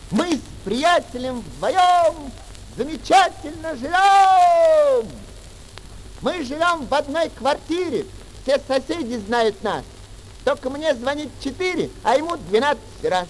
Мы с приятелем вдвоем замечательно живем. Мы живем в одной квартире, все соседи знают нас. Только мне звонит 4, а ему 12 раз.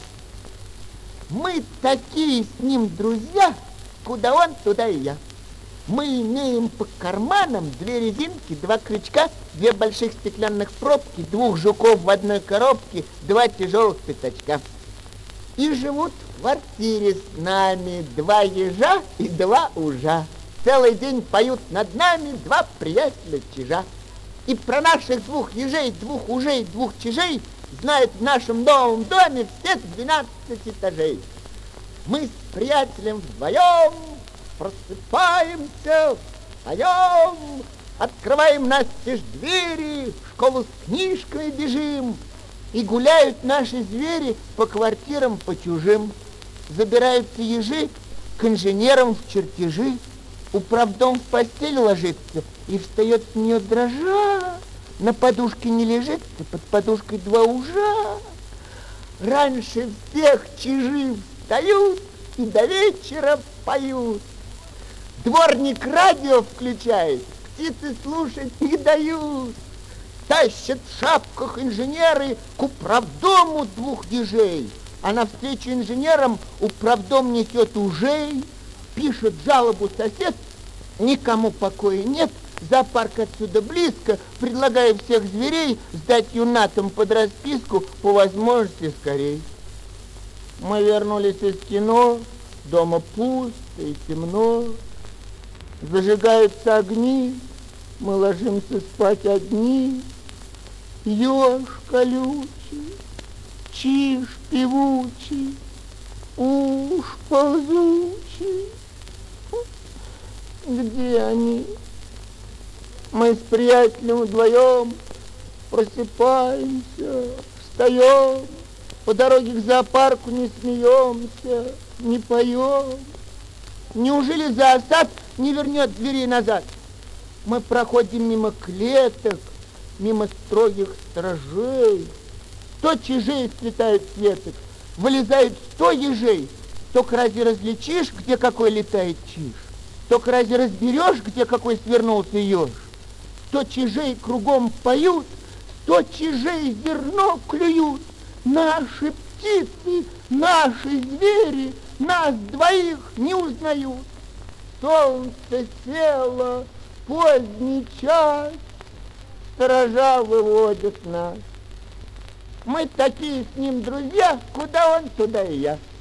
Мы такие с ним друзья, куда он, туда и я. Мы имеем по карманам 2 резинки, 2 крючка, 2 больших стеклянных пробки, 2 жуков в одной коробке, 2 тяжелых пятачка. И живут в квартире с нами 2 ежа и 2 ужа. Целый день поют над нами 2 приятеля-чижа. И про наших 2 ежей, 2 ужей, 2 чижей знают в нашем новом доме все 12 этажей. Мы с приятелем вдвоем просыпаемся, встаем, открываем настежь двери, в школу с книжкой бежим. И гуляют наши звери по квартирам, по чужим. Забираются ежи к инженерам в чертежи. Управдом в постель ложится и встает с нее дрожа. На подушке не лежится, под подушкой 2 ужа. Раньше всех чижи встают и до вечера поют. Дворник радио включает, птицы слушать не дают. Тащат в шапках инженеры к управдому 2 ежей. А навстречу инженерам управдом несет ужей. Пишет жалобу сосед, никому покоя нет. Зоопарк отсюда близко, предлагаю всех зверей сдать юнатам под расписку, по возможности скорей. Мы вернулись из кино, дома пусто и темно. Зажигаются огни, мы ложимся спать одни. Еж колючий, чиж певучий, уж ползучий. Где они? Мы с приятелем вдвоем просыпаемся, встаем, по дороге к зоопарку не смеемся, не поем. Неужели зоосад не вернет зверей назад? Мы проходим мимо клеток, мимо строгих сторожей. 100 чижей слетают с веток, вылезает 100 ежей. Только разве различишь, где какой летает чиж? Только разве разберешь, где какой свернулся еж? 100 чижей кругом поют, 100 чижей зерно клюют. Наши птицы, наши звери нас двоих не узнают. Солнце село, поздний час, сторожа выводят нас. Мы такие с ним друзья, куда он, туда и я.